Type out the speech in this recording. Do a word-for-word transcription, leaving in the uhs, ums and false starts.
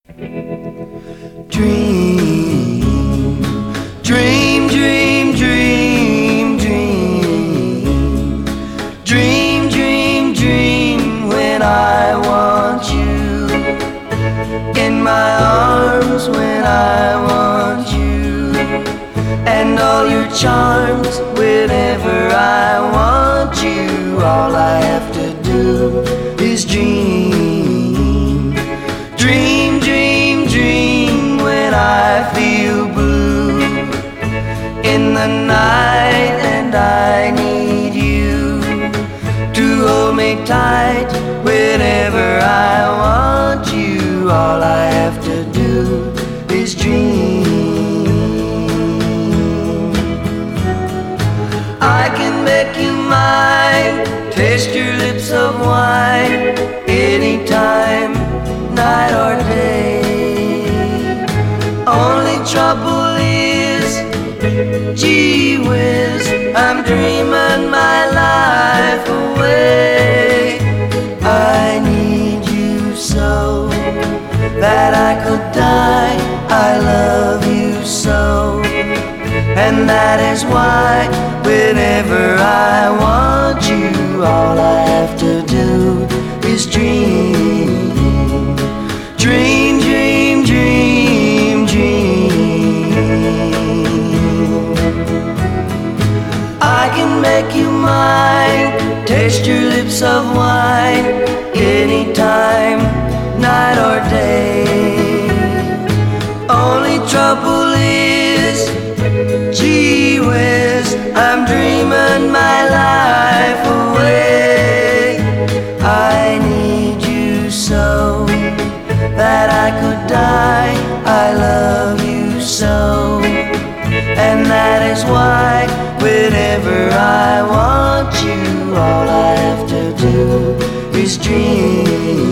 Dream, dream, dream, dream, dream. Dream, dream, dream when I want you in my arms, when I want you, and all your charms whenever I want you. All I have to do is dream. Dream, dream, dream when I feel blue in the night and I need you to hold me tight whenever I want you. All I have to do is dream. I can make you mine, taste your lips of wine anytime, night or day. Only trouble is, gee whiz, I'm dreaming my life away. I need you so that I could die. I love you so, and that is why whenever I want you, all I have to do is dream. Dream, dream, dream, dream. I can make you mine, taste your lips of wine anytime, night or day. Only trouble is, gee whiz, I'm dreaming my life away. I need you so that I could die. I love you so, and that is why whenever I want you, all I have to do is dream.